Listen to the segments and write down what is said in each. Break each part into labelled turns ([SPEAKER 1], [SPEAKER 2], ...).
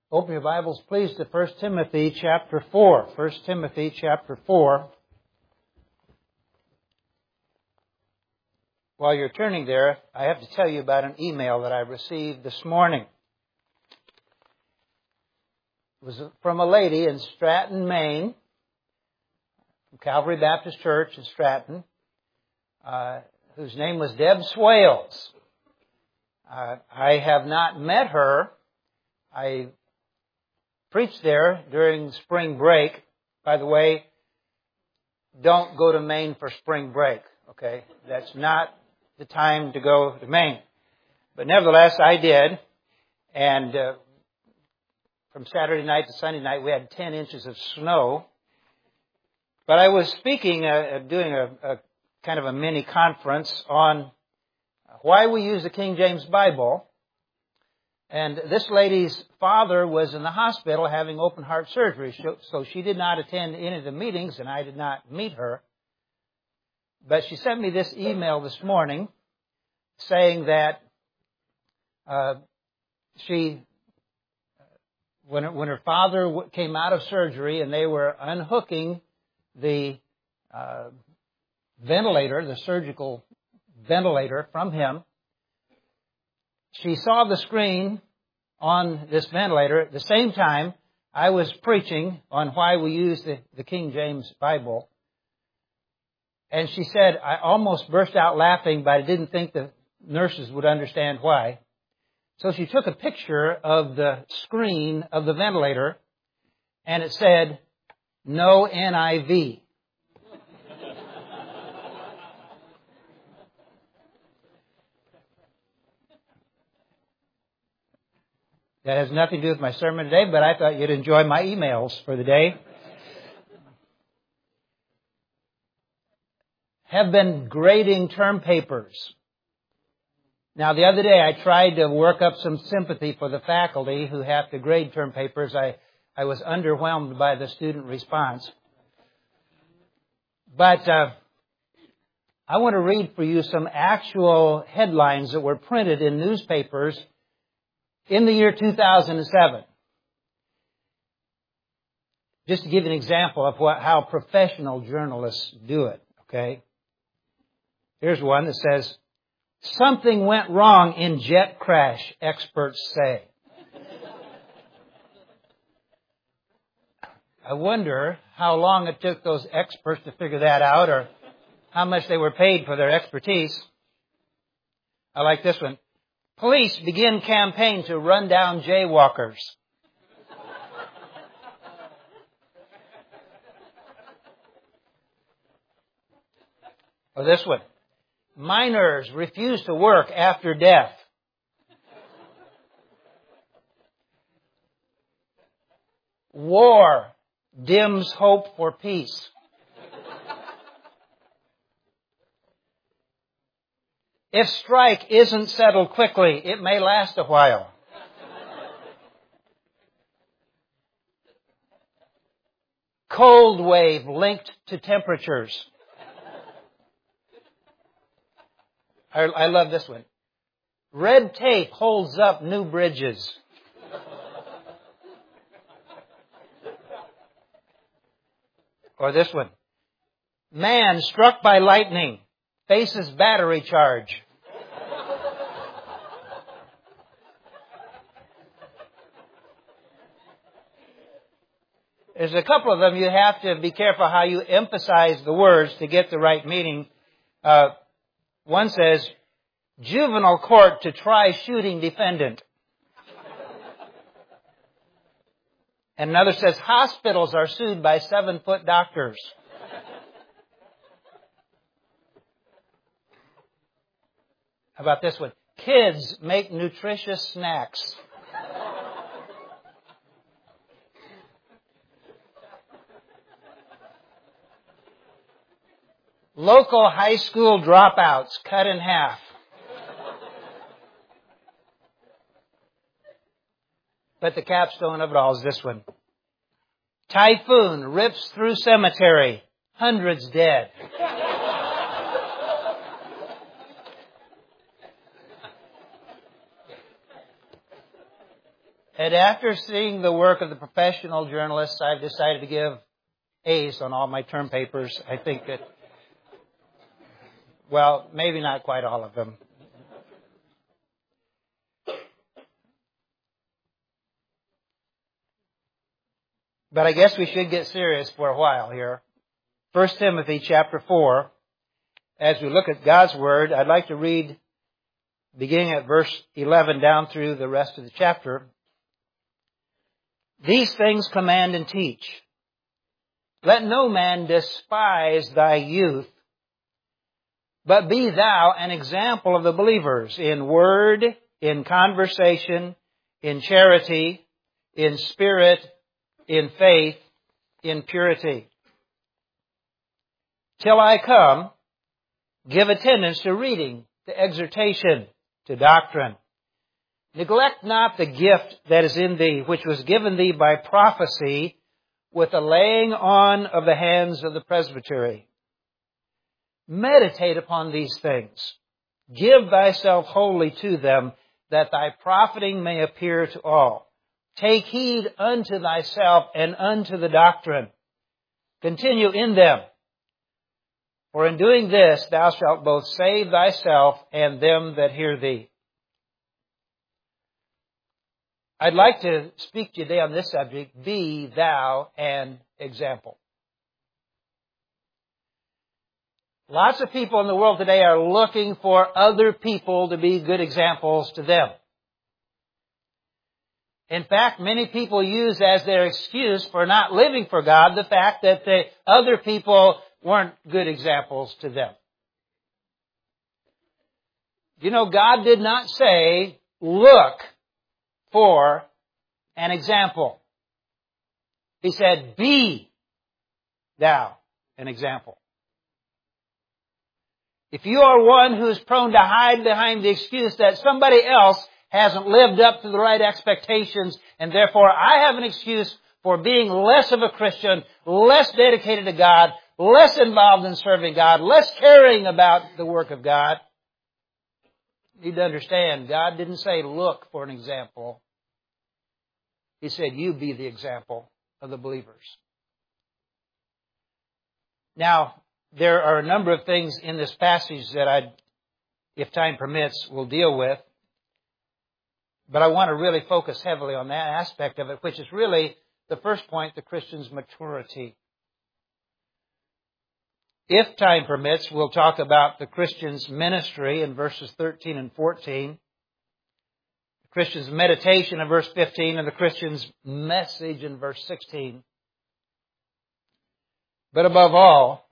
[SPEAKER 1] Open your Bibles, please, to 1 Timothy chapter 4. 1 Timothy chapter 4. While you're turning there, I have to tell you about an email that I received this morning. It was from a lady in Stratton, Maine, from Calvary Baptist Church in Stratton, whose name was Deb Swales. I have not met her. I preached there during spring break. By the way, don't go to Maine for spring break, okay? That's not the time to go to Maine. But nevertheless, I did. And from Saturday night to Sunday night, we had 10 inches of snow. But I was speaking, doing a kind of a mini conference on why we use the King James Bible. And this lady's father was in the hospital having open heart surgery, so she did not attend any of the meetings, and I did not meet her. But she sent me this email this morning saying that when her father came out of surgery and they were unhooking the ventilator, the surgical ventilator from him, she saw the screen on this ventilator. At the same time, I was preaching on why we use the King James Bible. And she said, I almost burst out laughing, but I didn't think the nurses would understand why. So she took a picture of the screen of the ventilator, and it said, no NIV. That has nothing to do with my sermon today, but I thought you'd enjoy my emails for the day. Have been grading term papers. Now, the other day I tried to work up some sympathy for the faculty who have to grade term papers. I was underwhelmed by the student response. But I want to read for you some actual headlines that were printed in newspapers in the year 2007. Just to give you an example of how professional journalists do it, okay? Here's one that says, something went wrong in jet crash, experts say. I wonder how long it took those experts to figure that out, or how much they were paid for their expertise. I like this one. Police begin campaign to run down jaywalkers. Or this one. Miners refuse to work after death. War dims hope for peace. If strike isn't settled quickly, it may last a while. Cold wave linked to temperatures. I love this one. Red tape holds up new bridges. Or this one. Man struck by lightning faces battery charge. There's a couple of them. You have to be careful how you emphasize the words to get the right meaning. One says, juvenile court to try shooting defendant. And another says, hospitals are sued by 7-foot doctors. How about this one? Kids make nutritious snacks. Local high school dropouts cut in half. But the capstone of it all is this one. Typhoon rips through cemetery. Hundreds dead. And after seeing the work of the professional journalists, I've decided to give A's on all my term papers. I think that, well, maybe not quite all of them. But I guess we should get serious for a while here. 1 Timothy chapter 4. As we look at God's Word, I'd like to read beginning at verse 11 down through the rest of the chapter. These things command and teach. Let no man despise thy youth, but be thou an example of the believers in word, in conversation, in charity, in spirit, in faith, in purity. Till I come, give attendance to reading, to exhortation, to doctrine. Neglect not the gift that is in thee, which was given thee by prophecy, with the laying on of the hands of the presbytery. Meditate upon these things. Give thyself wholly to them, that thy profiting may appear to all. Take heed unto thyself and unto the doctrine. Continue in them. For in doing this thou shalt both save thyself and them that hear thee. I'd like to speak today on this subject, be thou an example. Lots of people in the world today are looking for other people to be good examples to them. In fact, many people use as their excuse for not living for God the fact that the other people weren't good examples to them. You know, God did not say, look for an example. He said, be thou an example. If you are one who is prone to hide behind the excuse that somebody else hasn't lived up to the right expectations, and therefore I have an excuse for being less of a Christian, less dedicated to God, less involved in serving God, less caring about the work of God, you need to understand, God didn't say look for an example. He said you be the example of the believers. Now, there are a number of things in this passage that I, if time permits, will deal with. But I want to really focus heavily on that aspect of it, which is really the first point, the Christian's maturity. If time permits, we'll talk about the Christian's ministry in verses 13 and 14, the Christian's meditation in verse 15, and the Christian's message in verse 16. But above all,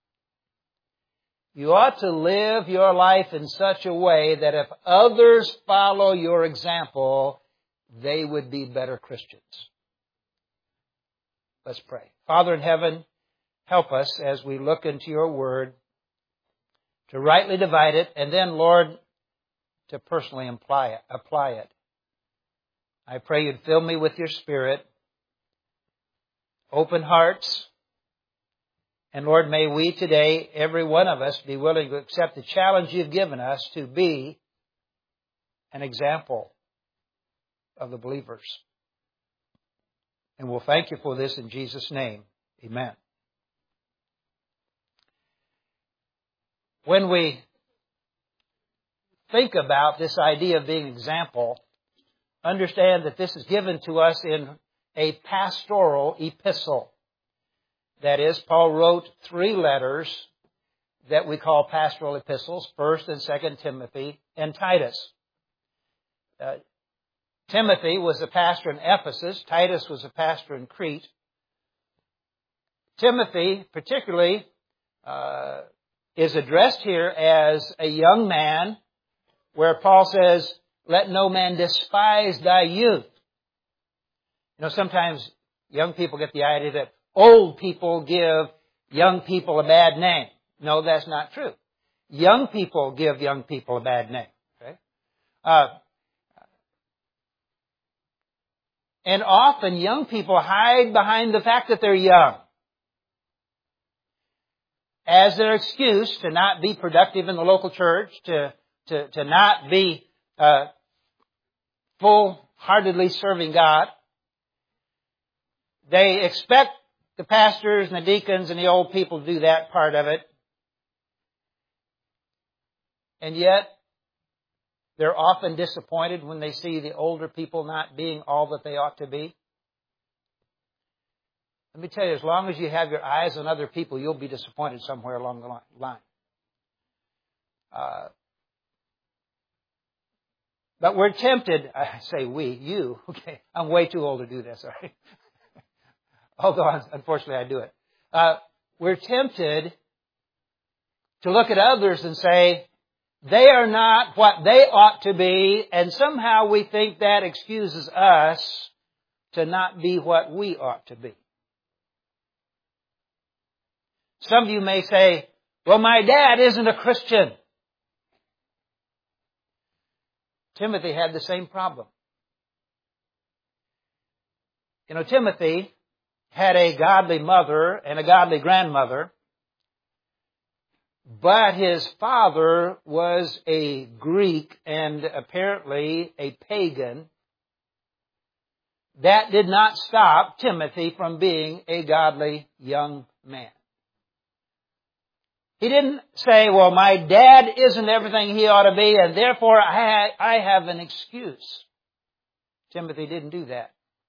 [SPEAKER 1] you ought to live your life in such a way that if others follow your example, they would be better Christians. Let's pray. Father in heaven, help us as we look into your word to rightly divide it, and then, Lord, to personally apply it. I pray you'd fill me with your Spirit, open hearts, and Lord, may we today, every one of us, be willing to accept the challenge you've given us to be an example of the believers. And we'll thank you for this in Jesus' name. Amen. When we think about this idea of being an example, understand that this is given to us in a pastoral epistle. That is, Paul wrote 3 letters that we call pastoral epistles, 1st and 2nd Timothy and Titus. Timothy was a pastor in Ephesus. Titus was a pastor in Crete. Timothy, particularly, is addressed here as a young man, where Paul says, let no man despise thy youth. You know, sometimes young people get the idea that old people give young people a bad name. No, that's not true. Young people give young people a bad name. Okay? And often young people hide behind the fact that they're young as their excuse to not be productive in the local church, to not be full heartedly serving God. They expect the pastors and the deacons and the old people to do that part of it. And yet, they're often disappointed when they see the older people not being all that they ought to be. Let me tell you, as long as you have your eyes on other people, you'll be disappointed somewhere along the line. But we're tempted, I say we, you, okay, I'm way too old to do this, all right? Although, unfortunately, I do it. We're tempted to look at others and say, they are not what they ought to be, and somehow we think that excuses us to not be what we ought to be. Some of you may say, well, my dad isn't a Christian. Timothy had the same problem. You know, Timothy had a godly mother and a godly grandmother, but his father was a Greek and apparently a pagan. That did not stop Timothy from being a godly young man. He didn't say, well, my dad isn't everything he ought to be, and therefore I have an excuse. Timothy didn't do that.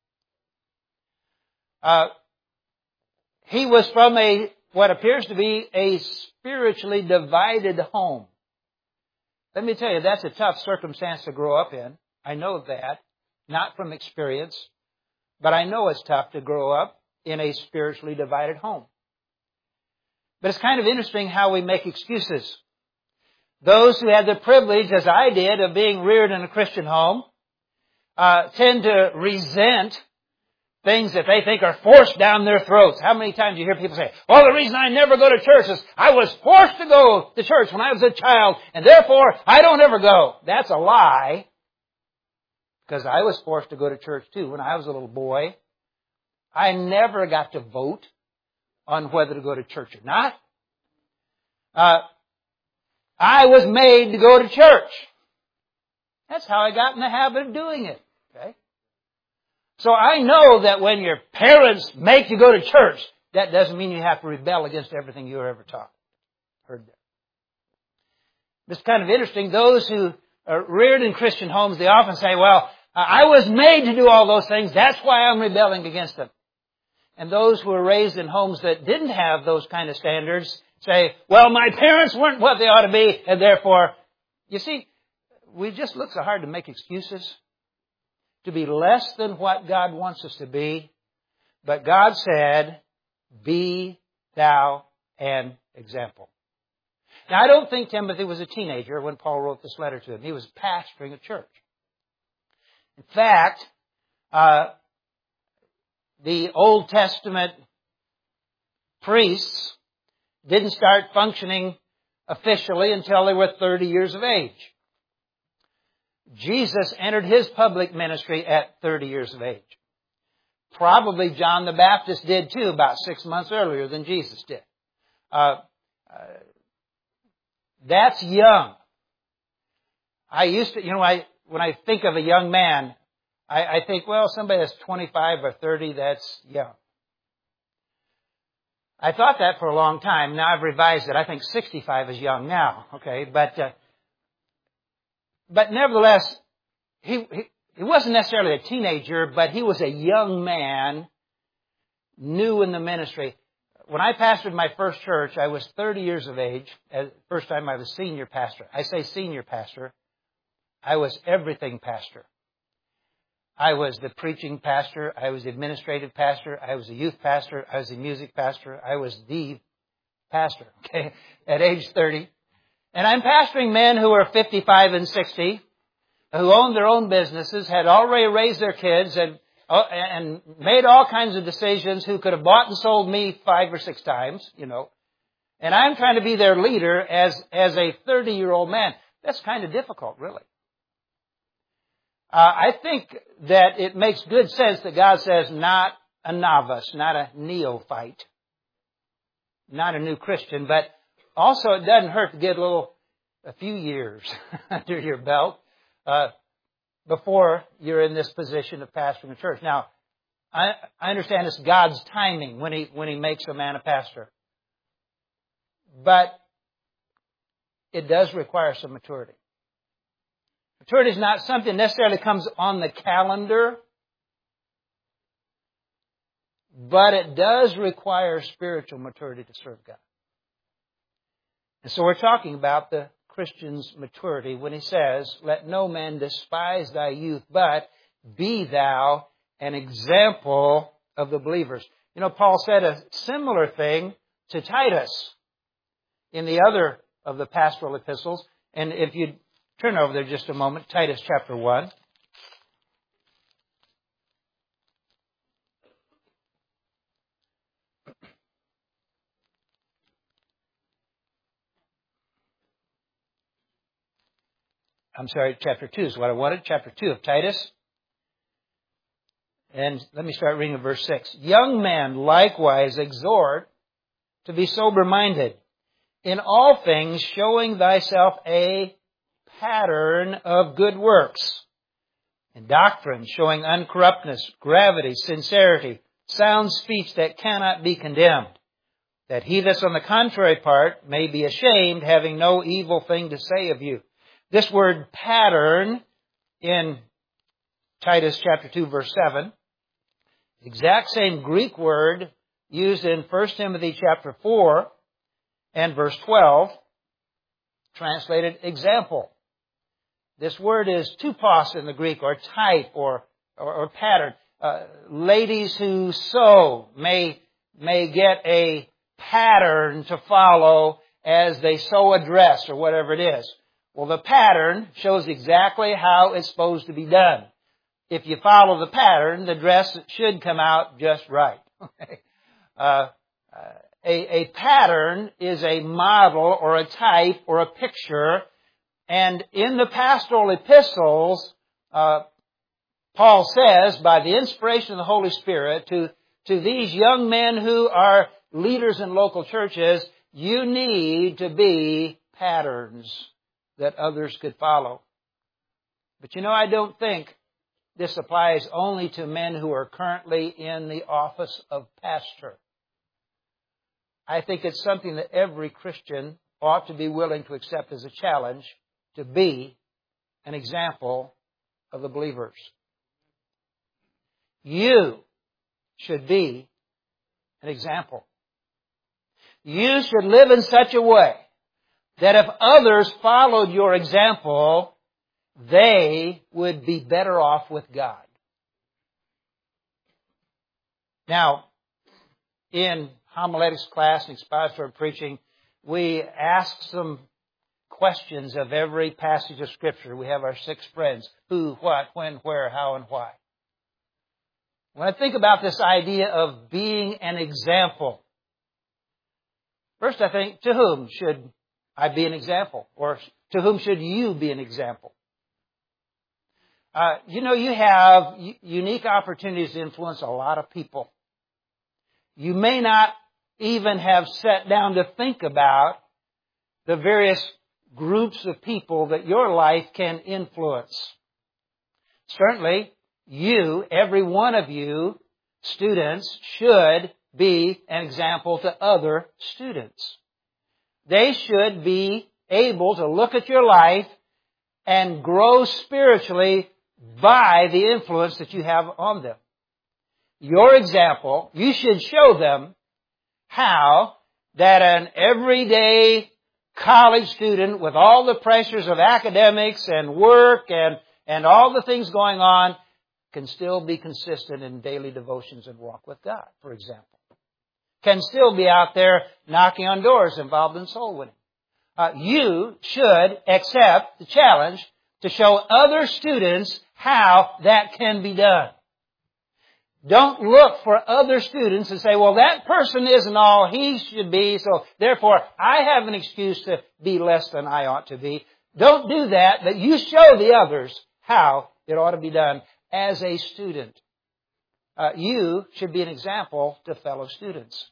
[SPEAKER 1] He was from what appears to be a spiritually divided home. Let me tell you, that's a tough circumstance to grow up in. I know that, not from experience, but I know it's tough to grow up in a spiritually divided home. But it's kind of interesting how we make excuses. Those who had the privilege, as I did, of being reared in a Christian home, tend to resent things that they think are forced down their throats. How many times do you hear people say, well, the reason I never go to church is I was forced to go to church when I was a child, and therefore I don't ever go. That's a lie, because I was forced to go to church too when I was a little boy. I never got to vote on whether to go to church or not. I was made to go to church. That's how I got in the habit of doing it. Okay? So I know that when your parents make you go to church, that doesn't mean you have to rebel against everything you were ever taught. Heard that. It's kind of interesting. Those who are reared in Christian homes, they often say, well, I was made to do all those things. That's why I'm rebelling against them. And those who were raised in homes that didn't have those kind of standards say, well, my parents weren't what they ought to be, and therefore, you see, we just look so hard to make excuses, to be less than what God wants us to be. But God said, be thou an example. Now, I don't think Timothy was a teenager when Paul wrote this letter to him. He was pastoring a church. In fact, the Old Testament priests didn't start functioning officially until they were 30 years of age. Jesus entered his public ministry at 30 years of age. Probably John the Baptist did too, about 6 months earlier than Jesus did. That's young. I used to, when I think of a young man, I think, well, somebody that's 25 or 30, that's young. I thought that for a long time. Now I've revised it. I think 65 is young now. Okay, but nevertheless, he wasn't necessarily a teenager, but he was a young man, new in the ministry. When I pastored my first church, I was 30 years of age. First time I was senior pastor. I say senior pastor. I was everything pastor. I was the preaching pastor. I was the administrative pastor. I was the youth pastor. I was the music pastor. I was the pastor, okay, at age 30. And I'm pastoring men who are 55 and 60, who owned their own businesses, had already raised their kids, and made all kinds of decisions, who could have bought and sold me 5 or 6 times, And I'm trying to be their leader as a 30-year-old man. That's kind of difficult, really. I think that it makes good sense that God says not a novice, not a neophyte, not a new Christian, but also it doesn't hurt to get a few years under your belt. before you're in this position of pastoring a church. Now, I understand it's God's timing when He makes a man a pastor. But it does require some maturity. Maturity is not something necessarily comes on the calendar, but it does require spiritual maturity to serve God. And so we're talking about the Christian's maturity when he says, "Let no man despise thy youth, but be thou an example of the believers." You know, Paul said a similar thing to Titus in the other of the pastoral epistles. And if you turn over there just a moment, Titus chapter 1. I'm sorry, chapter 2 is what I wanted. Chapter 2 of Titus. And let me start reading at verse 6. "Young men likewise exhort to be sober-minded, in all things showing thyself a pattern of good works, in doctrine showing uncorruptness, gravity, sincerity, sound speech that cannot be condemned, that he that's on the contrary part may be ashamed, having no evil thing to say of you." This word pattern in Titus chapter 2 verse 7, the exact same Greek word used in 1 Timothy chapter 4 and verse 12, translated example. This word is tupos in the Greek, or type, or pattern. Ladies who sew may get a pattern to follow as they sew a dress or whatever it is. Well, the pattern shows exactly how it's supposed to be done. If you follow the pattern, the dress should come out just right. A pattern is a model or a type or a picture. And in the pastoral epistles, Paul says, by the inspiration of the Holy Spirit, to these young men who are leaders in local churches, you need to be patterns that others could follow. But you know, I don't think this applies only to men who are currently in the office of pastor. I think it's something that every Christian ought to be willing to accept as a challenge, to be an example of the believers. You should be an example. You should live in such a way that if others followed your example, they would be better off with God. Now, in homiletics class and expository preaching, we ask some questions of every passage of Scripture. We have our 6 friends: who, what, when, where, how, and why. When I think about this idea of being an example, first I think, to whom should I be an example? Or to whom should you be an example? You have unique opportunities to influence a lot of people. You may not even have sat down to think about the various groups of people that your life can influence. Certainly, you, every one of you, students, should be an example to other students. They should be able to look at your life and grow spiritually by the influence that you have on them. Your example, you should show them how that an everyday college student with all the pressures of academics and work and all the things going on can still be consistent in daily devotions and walk with God, for example. Can still be out there knocking on doors involved in soul winning. You should accept the challenge to show other students how that can be done. Don't look for other students and say, well, that person isn't all he should be, so therefore I have an excuse to be less than I ought to be. Don't do that, but you show the others how it ought to be done as a student. You should be an example to fellow students.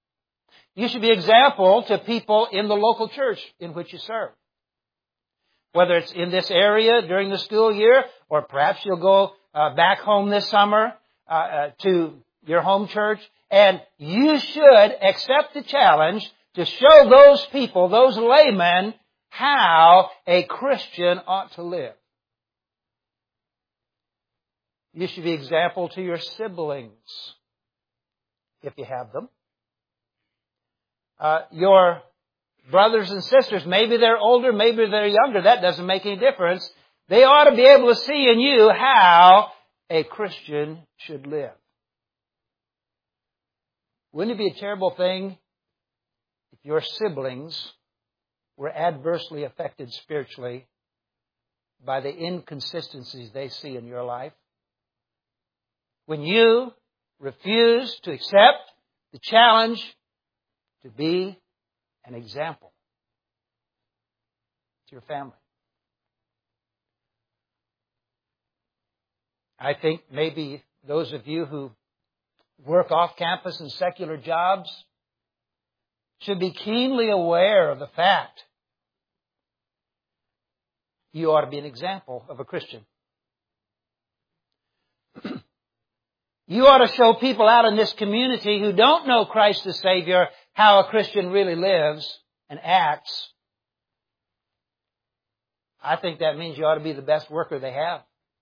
[SPEAKER 1] You should be an example to people in the local church in which you serve. whether it's in this area during the school year, or perhaps you'll go back home this summer to your home church, and you should accept the challenge to show those people, those laymen, how a Christian ought to live. You should be example to your siblings, if you have them. Your brothers and sisters, maybe they're older, maybe they're younger, that doesn't make any difference. They ought to be able to see in you how a Christian should live. Wouldn't it be a terrible thing if your siblings were adversely affected spiritually by the inconsistencies they see in your life? When you refuse to accept the challenge to be an example to your family. I think maybe those of you who work off campus in secular jobs should be keenly aware of the fact you ought to be an example of a Christian. You ought to show people out in this community who don't know Christ the Savior how a Christian really lives and acts. I think that means you ought to be the best worker they have.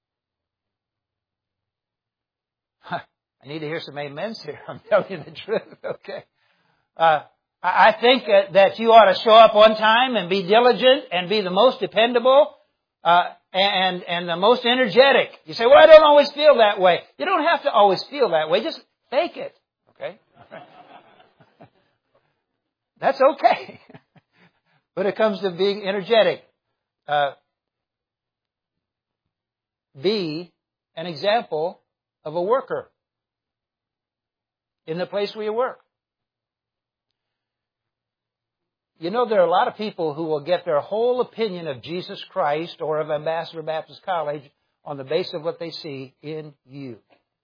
[SPEAKER 1] I need to hear some amens here. I'm telling you the truth, okay? I think that you ought to show up on time and be diligent and be the most dependable and the most energetic. You say, well, I don't always feel that way. You don't have to always feel that way. Just fake it, okay? That's okay. When it comes to being energetic, be an example of a worker in the place where you work. You know, there are a lot of people who will get their whole opinion of Jesus Christ or of Ambassador Baptist College on the basis of what they see in you.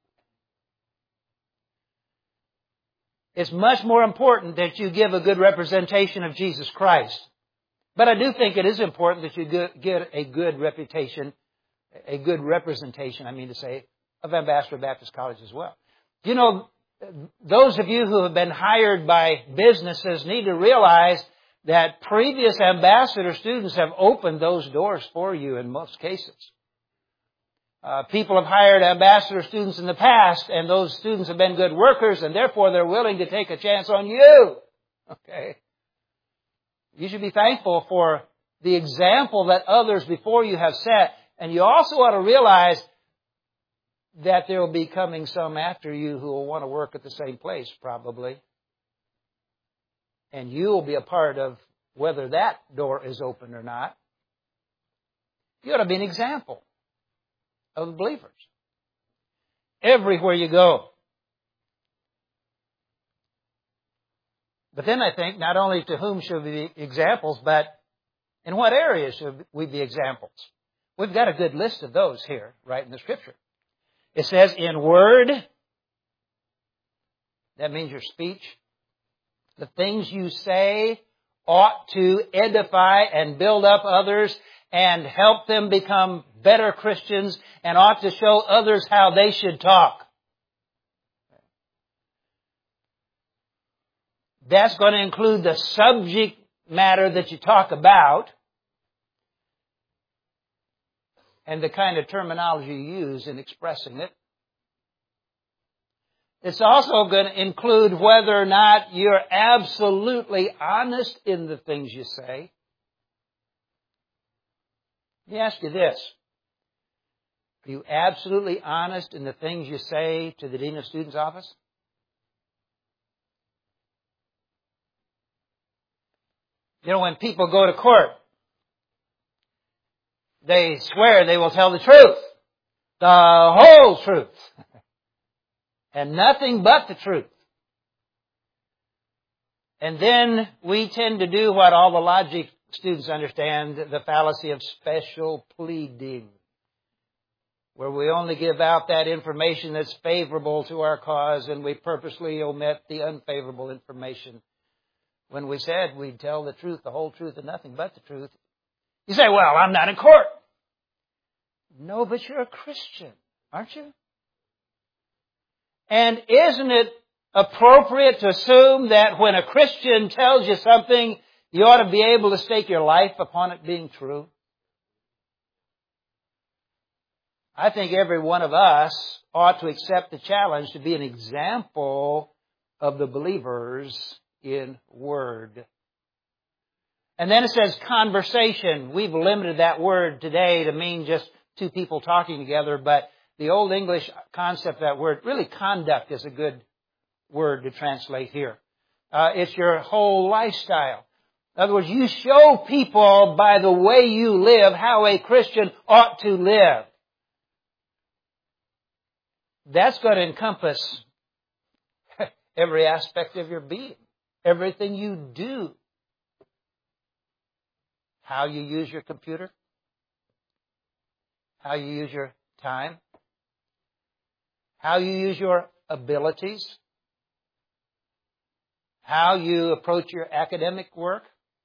[SPEAKER 1] It's much more important that you give a good representation of Jesus Christ. But I do think it is important that you get a good reputation, a good representation, of Ambassador Baptist College as well. You know, those of you who have been hired by businesses need to realize that previous ambassador students have opened those doors for you in most cases. People have hired ambassador students in the past, and those students have been good workers, and therefore they're willing to take a chance on you. Okay? You should be thankful for the example that others before you have set, and you also ought to realize that there will be coming some after you who will want to work at the same place, probably. And you will be a part of whether that door is open or not. You ought to be an example of the believers everywhere you go. But then I think not only to whom should we be examples, but in what areas should we be examples? We've got a good list of those here, right in the Scripture. It says in word, that means your speech. The things you say ought to edify and build up others and help them become better Christians and ought to show others how they should talk. That's going to include the subject matter that you talk about and the kind of terminology you use in expressing it. It's also going to include whether or not you're absolutely honest in the things you say. Let me ask you this. Are you absolutely honest in the things you say to the Dean of Students' office? You know, when people go to court, they swear they will tell the truth, the whole truth, and nothing but the truth. And then we tend to do what all the logic students understand, the fallacy of special pleading, where we only give out that information that's favorable to our cause and we purposely omit the unfavorable information. When we said we'd tell the truth, the whole truth, and nothing but the truth, You say, well, I'm not in court. No, but you're a Christian, aren't you? And isn't it appropriate to assume that when a Christian tells you something, you ought to be able to stake your life upon it being true? I think every one of us ought to accept the challenge to be an example of the believers in Word. And then it says conversation. We've limited that word today to mean just two people talking together, but the Old English concept of that word, really conduct is a good word to translate here. It's your whole lifestyle. In other words, you show people by the way you live how a Christian ought to live. That's going to encompass every aspect of your being, everything you do. How you use your computer, how you use your time, how you use your abilities, how you approach your academic work.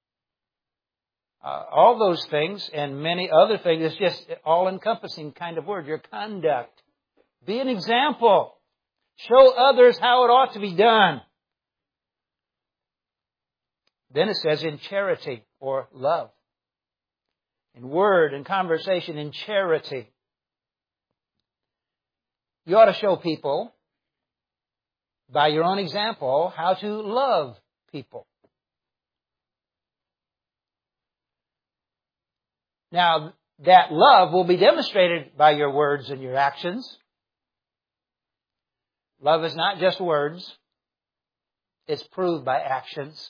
[SPEAKER 1] All those things and many other things. It's just all-encompassing kind of word. Your conduct. Be an example. Show others how it ought to be done. Then it says in charity or love. In word and conversation, in charity. You ought to show people, by your own example, how to love people. Now, that love will be demonstrated by your words and your actions. Love is not just words. It's proved by actions.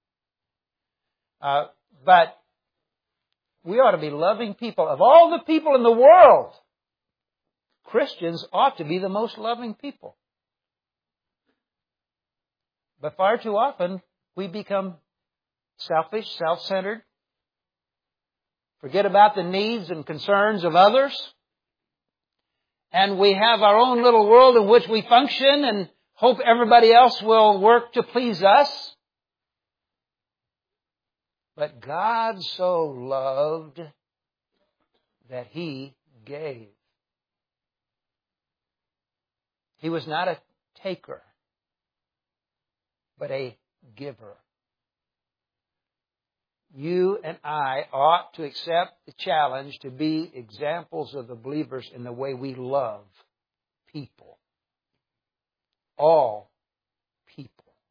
[SPEAKER 1] But we ought to be loving people. Of all the people in the world, Christians ought to be the most loving people. But far too often, we become selfish, self-centered, forget about the needs and concerns of others, and we have our own little world in which we function and hope everybody else will work to please us. But God so loved that He gave. He was not a taker, but a giver. You and I ought to accept the challenge to be examples of the believers in the way we love people. All people.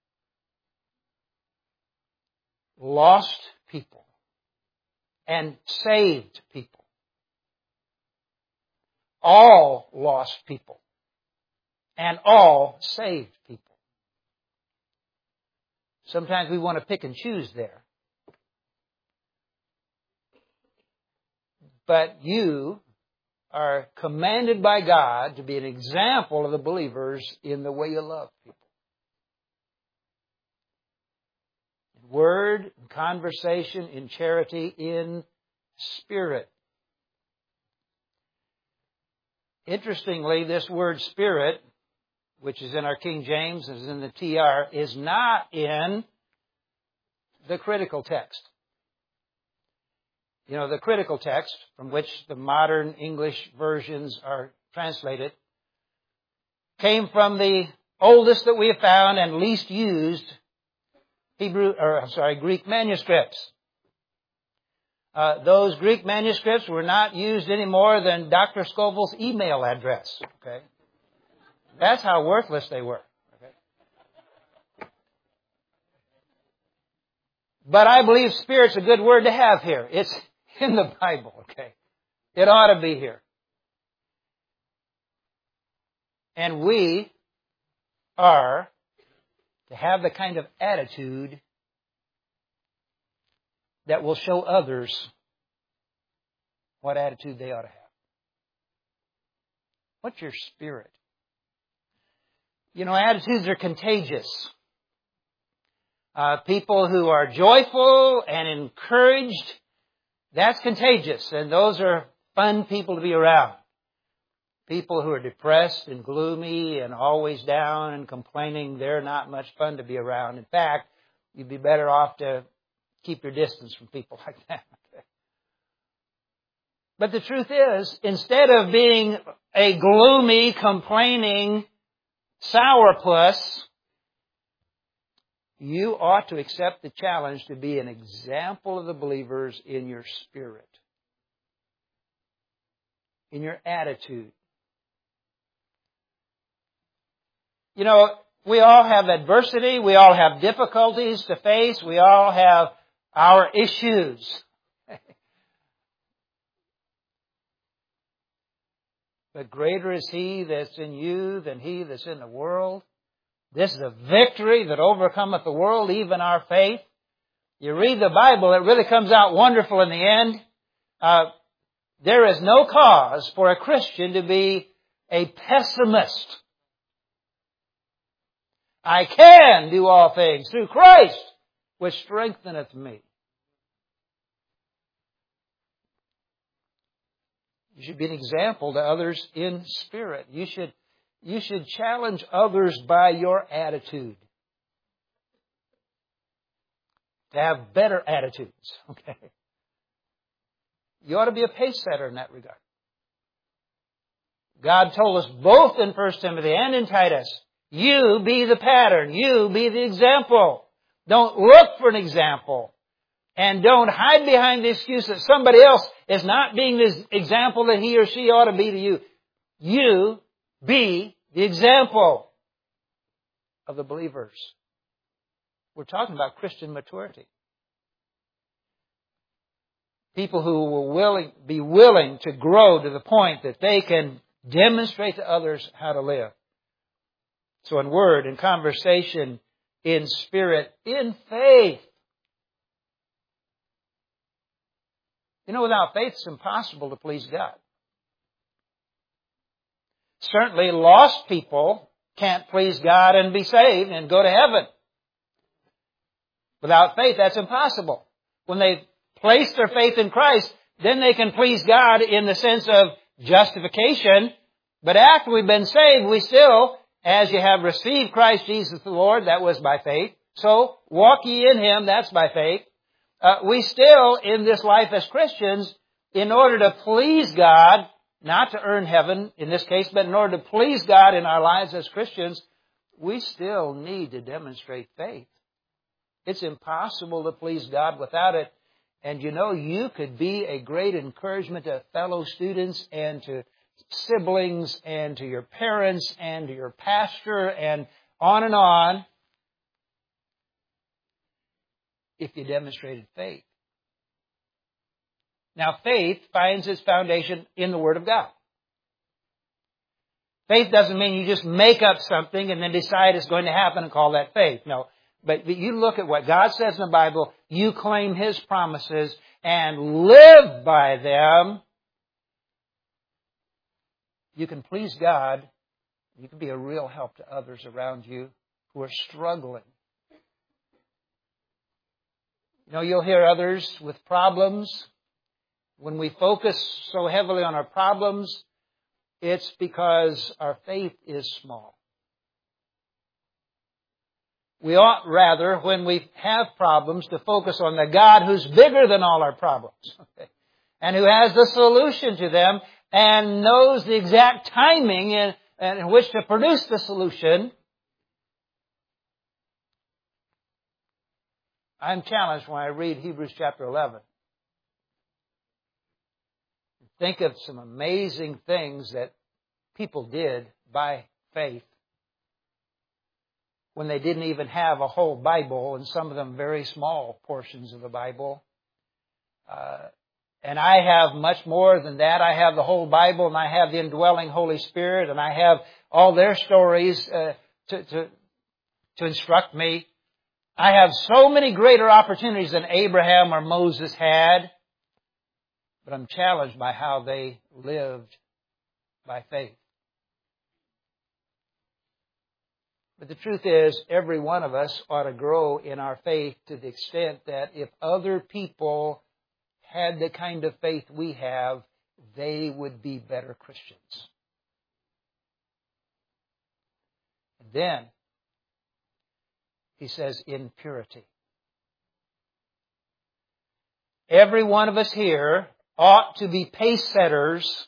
[SPEAKER 1] Lost people. And saved people. All lost people. And all saved people. Sometimes we want to pick and choose there. But you are commanded by God to be an example of the believers in the way you love people. In word, in conversation, in charity, in spirit. Interestingly, this word spirit, which is in our King James, is in the TR, is not in the critical text. You know, the critical text, from which the modern English versions are translated, came from the oldest that we have found and least used Greek manuscripts. Those Greek manuscripts were not used any more than Dr. Scoville's email address. Okay, that's how worthless they were. Okay? But I believe spirit's a good word to have here. It's in the Bible, okay? It ought to be here. And we are to have the kind of attitude that will show others what attitude they ought to have. What's your spirit? You know, attitudes are contagious. People who are joyful and encouraged, that's contagious, and those are fun people to be around. People who are depressed and gloomy and always down and complaining, they're not much fun to be around. In fact, you'd be better off to keep your distance from people like that. But the truth is, instead of being a gloomy, complaining sourpuss, you ought to accept the challenge to be an example of the believers in your spirit, in your attitude. You know, we all have adversity. We all have difficulties to face. We all have our issues. But greater is He that's in you than he that's in the world. This is a victory that overcometh the world, even our faith. You read the Bible, it really comes out wonderful in the end. There is no cause for a Christian to be a pessimist. I can do all things through Christ, which strengtheneth me. You should be an example to others in spirit. You should challenge others by your attitude. To have better attitudes. Okay. You ought to be a pace setter in that regard. God told us both in 1 Timothy and in Titus, you be the pattern. You be the example. Don't look for an example. And don't hide behind the excuse that somebody else is not being the example that he or she ought to be to you. You be the example of the believers. We're talking about Christian maturity. People who will be willing to grow to the point that they can demonstrate to others how to live. So in word, in conversation, in spirit, in faith. You know, without faith, it's impossible to please God. Certainly, lost people can't please God and be saved and go to heaven. Without faith, that's impossible. When they place their faith in Christ, then they can please God in the sense of justification. But after we've been saved, we still, as you have received Christ Jesus the Lord, that was by faith. So, walk ye in Him, that's by faith. We still, in this life as Christians, in order to please God, not to earn heaven in this case, but in order to please God in our lives as Christians, we still need to demonstrate faith. It's impossible to please God without it. And you know, you could be a great encouragement to fellow students and to siblings and to your parents and to your pastor and on if you demonstrated faith. Now, faith finds its foundation in the Word of God. Faith doesn't mean you just make up something and then decide it's going to happen and call that faith. No. But you look at what God says in the Bible, you claim His promises and live by them. You can please God. You can be a real help to others around you who are struggling. You know, you'll hear others with problems. When we focus so heavily on our problems, it's because our faith is small. We ought rather, when we have problems, to focus on the God who's bigger than all our problems. Okay? And who has the solution to them and knows the exact timing in which to produce the solution. I'm challenged when I read Hebrews chapter 11. Think of some amazing things that people did by faith when they didn't even have a whole Bible, and some of them very small portions of the Bible. And I have much more than that. I have the whole Bible, and I have the indwelling Holy Spirit, and I have all their stories to instruct me. I have so many greater opportunities than Abraham or Moses had, but I'm challenged by how they lived by faith. But the truth is, every one of us ought to grow in our faith to the extent that if other people had the kind of faith we have, they would be better Christians. And then, he says, in purity. Every one of us here ought to be pace setters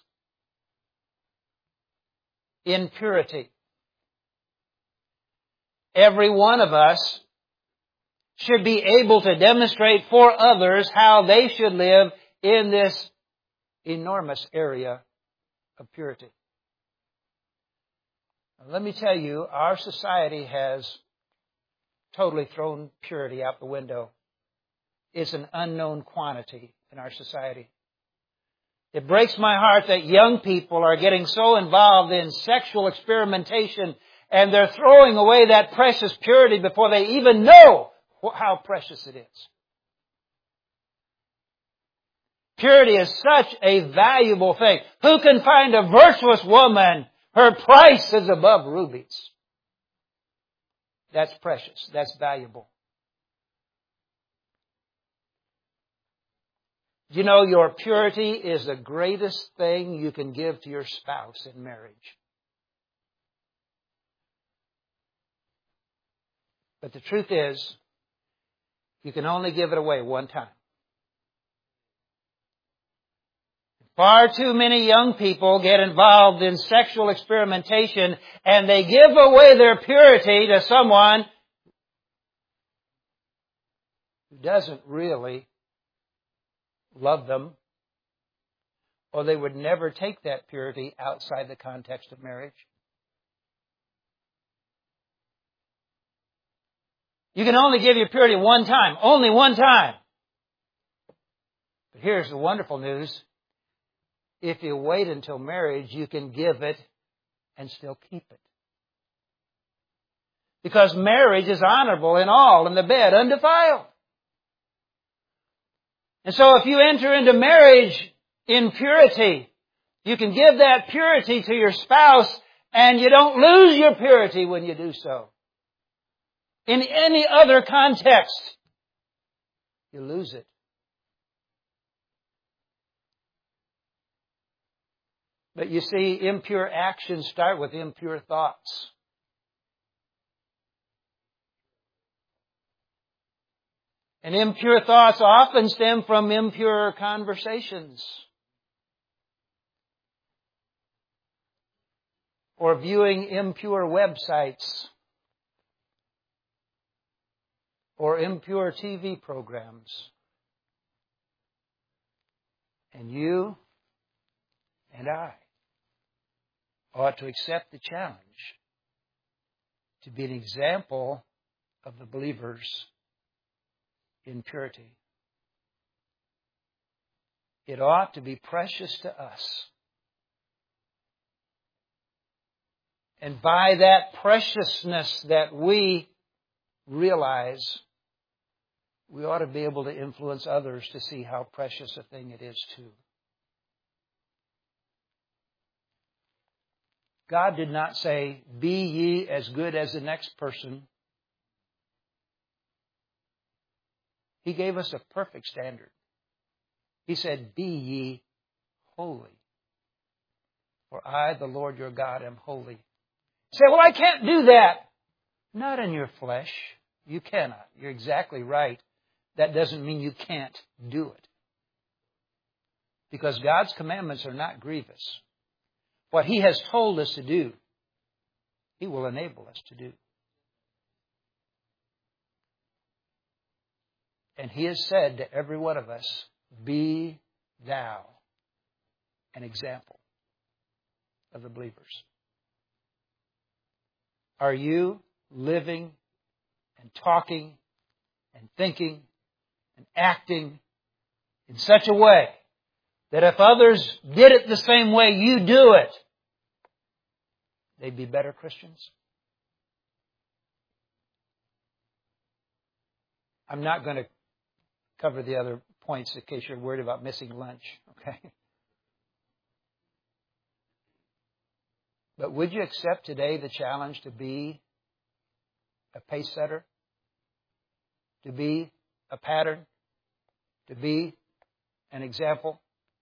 [SPEAKER 1] in purity. Every one of us should be able to demonstrate for others how they should live in this enormous area of purity. Let me tell you, our society has totally thrown purity out the window. It's an unknown quantity in our society. It breaks my heart that young people are getting so involved in sexual experimentation and they're throwing away that precious purity before they even know how precious it is. Purity is such a valuable thing. Who can find a virtuous woman? Her price is above rubies. That's precious. That's valuable. You know, your purity is the greatest thing you can give to your spouse in marriage. But the truth is, you can only give it away one time. Far too many young people get involved in sexual experimentation and they give away their purity to someone who doesn't really love them, or they would never take that purity outside the context of marriage. You can only give your purity one time, only one time. But here's the wonderful news. If you wait until marriage, you can give it and still keep it. Because marriage is honorable in all, in the bed, undefiled. And so if you enter into marriage in purity, you can give that purity to your spouse and you don't lose your purity when you do so. In any other context, you lose it. But you see, impure actions start with impure thoughts. And impure thoughts often stem from impure conversations. Or viewing impure websites. Or impure TV programs. And you and I ought to accept the challenge to be an example of the believers in purity. It ought to be precious to us. And by that preciousness that we realize, we ought to be able to influence others to see how precious a thing it is too. God did not say, be ye as good as the next person. He gave us a perfect standard. He said, be ye holy. For I, the Lord your God, am holy. You say, well, I can't do that. Not in your flesh. You cannot. You're exactly right. That doesn't mean you can't do it. Because God's commandments are not grievous. What He has told us to do, He will enable us to do. And He has said to every one of us, be thou an example of the believers. Are you living and talking and thinking and acting in such a way that if others did it the same way you do it, they'd be better Christians? I'm not going to cover the other points in case you're worried about missing lunch, okay? But would you accept today the challenge to be a pace setter? To be a pattern? To be an example?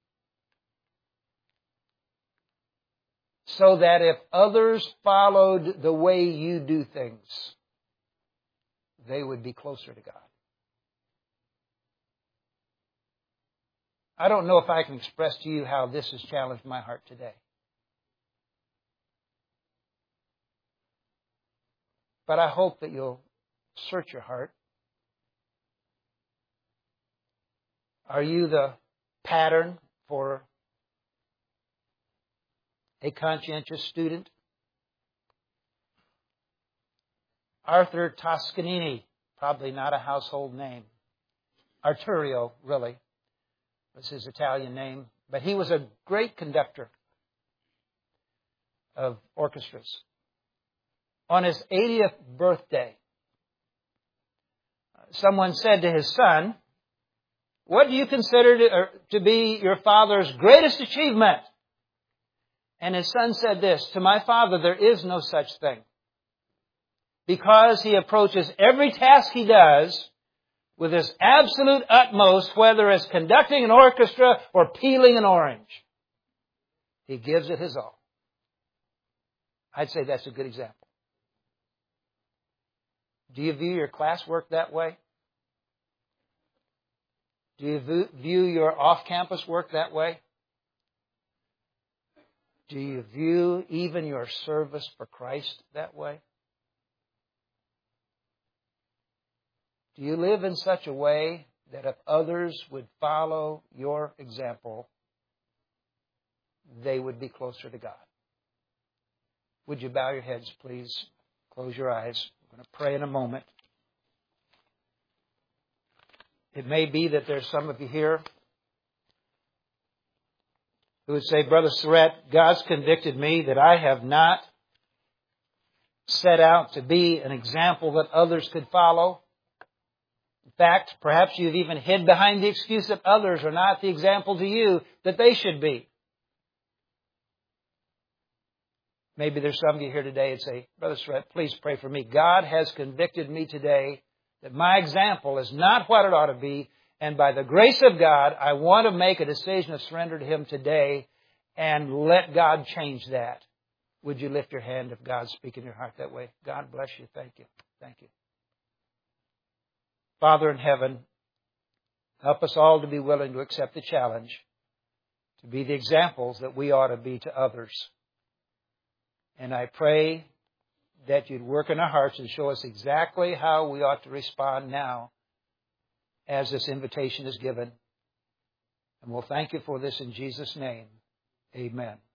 [SPEAKER 1] So that if others followed the way you do things, they would be closer to God. I don't know if I can express to you how this has challenged my heart today. But I hope that you'll search your heart. Are you the pattern for a conscientious student? Arthur Toscanini, probably not a household name. Arturio, really, was his Italian name. But he was a great conductor of orchestras. On his 80th birthday, someone said to his son, "What do you consider to be your father's greatest achievement?" And his son said this, "To my father, there is no such thing. Because he approaches every task he does with his absolute utmost, whether it's conducting an orchestra or peeling an orange. He gives it his all." I'd say that's a good example. Do you view your classwork that way? Do you view your off-campus work that way? Do you view even your service for Christ that way? Do you live in such a way that if others would follow your example, they would be closer to God? Would you bow your heads, please? Close your eyes. I'm going to pray in a moment. It may be that there's some of you here who would say, "Brother Surratt, God's convicted me that I have not set out to be an example that others could follow. In fact, perhaps you've even hid behind the excuse that others are not the example to you that they should be." Maybe there's some of you here today and say, "Brother Surratt, please pray for me. God has convicted me today that my example is not what it ought to be. And by the grace of God, I want to make a decision of surrender to Him today and let God change that." Would you lift your hand if God's speaking in your heart that way? God bless you. Thank you. Thank you. Father in heaven, help us all to be willing to accept the challenge to be the examples that we ought to be to others. And I pray that you'd work in our hearts and show us exactly how we ought to respond now as this invitation is given. And we'll thank you for this in Jesus' name. Amen.